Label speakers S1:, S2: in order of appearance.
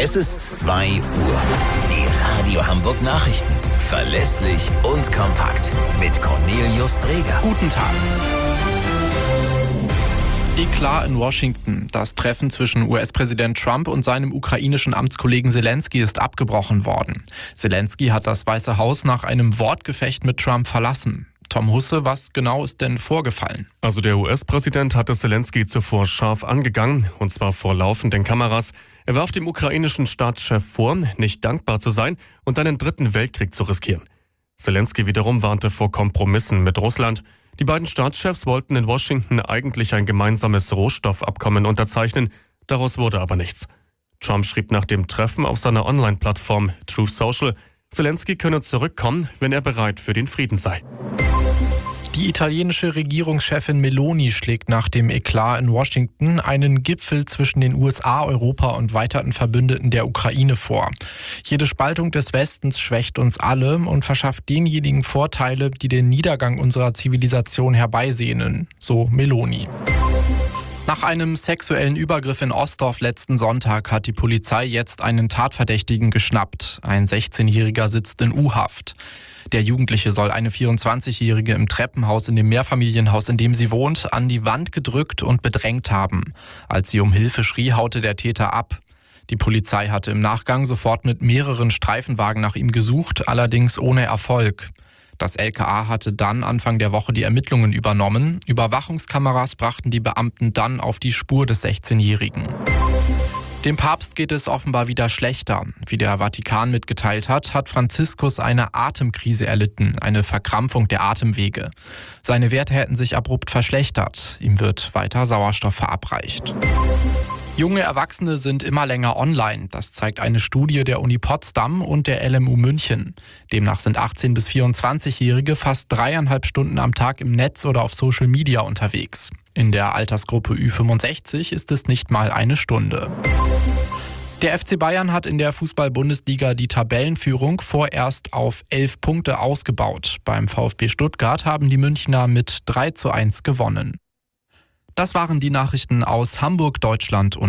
S1: Es ist 2 Uhr. Die Radio Hamburg Nachrichten. Verlässlich und kompakt. Mit Cornelius Dreger.
S2: Guten Tag. Eklat in Washington. Das Treffen zwischen US-Präsident Trump und seinem ukrainischen Amtskollegen Zelensky ist abgebrochen worden. Zelensky hat das Weiße Haus nach einem Wortgefecht mit Trump verlassen. Tom Husse, was genau ist denn vorgefallen?
S3: Also der US-Präsident hatte Zelensky zuvor scharf angegangen, und zwar vor laufenden Kameras. Er warf dem ukrainischen Staatschef vor, nicht dankbar zu sein und einen dritten Weltkrieg zu riskieren. Zelensky wiederum warnte vor Kompromissen mit Russland. Die beiden Staatschefs wollten in Washington eigentlich ein gemeinsames Rohstoffabkommen unterzeichnen, daraus wurde aber nichts. Trump schrieb nach dem Treffen auf seiner Online-Plattform Truth Social, Zelensky könne zurückkommen, wenn er bereit für den Frieden sei.
S2: Die italienische Regierungschefin Meloni schlägt nach dem Eklat in Washington einen Gipfel zwischen den USA, Europa und weiteren Verbündeten der Ukraine vor. Jede Spaltung des Westens schwächt uns alle und verschafft denjenigen Vorteile, die den Niedergang unserer Zivilisation herbeisehnen, so Meloni. Nach einem sexuellen Übergriff in Ostdorf letzten Sonntag hat die Polizei jetzt einen Tatverdächtigen geschnappt. Ein 16-Jähriger sitzt in U-Haft. Der Jugendliche soll eine 24-Jährige im Treppenhaus in dem Mehrfamilienhaus, in dem sie wohnt, an die Wand gedrückt und bedrängt haben. Als sie um Hilfe schrie, haute der Täter ab. Die Polizei hatte im Nachgang sofort mit mehreren Streifenwagen nach ihm gesucht, allerdings ohne Erfolg. Das LKA hatte dann Anfang der Woche die Ermittlungen übernommen. Überwachungskameras brachten die Beamten dann auf die Spur des 16-Jährigen. Dem Papst geht es offenbar wieder schlechter. Wie der Vatikan mitgeteilt hat, hat Franziskus eine Atemkrise erlitten, eine Verkrampfung der Atemwege. Seine Werte hätten sich abrupt verschlechtert. Ihm wird weiter Sauerstoff verabreicht. Junge Erwachsene sind immer länger online. Das zeigt eine Studie der Uni Potsdam und der LMU München. Demnach sind 18- bis 24-Jährige fast 3,5 Stunden am Tag im Netz oder auf Social Media unterwegs. In der Altersgruppe Ü65 ist es nicht mal eine Stunde. Der FC Bayern hat in der Fußball-Bundesliga die Tabellenführung vorerst auf 11 Punkte ausgebaut. Beim VfB Stuttgart haben die Münchner mit 3:1 gewonnen. Das waren die Nachrichten aus Hamburg, Deutschland und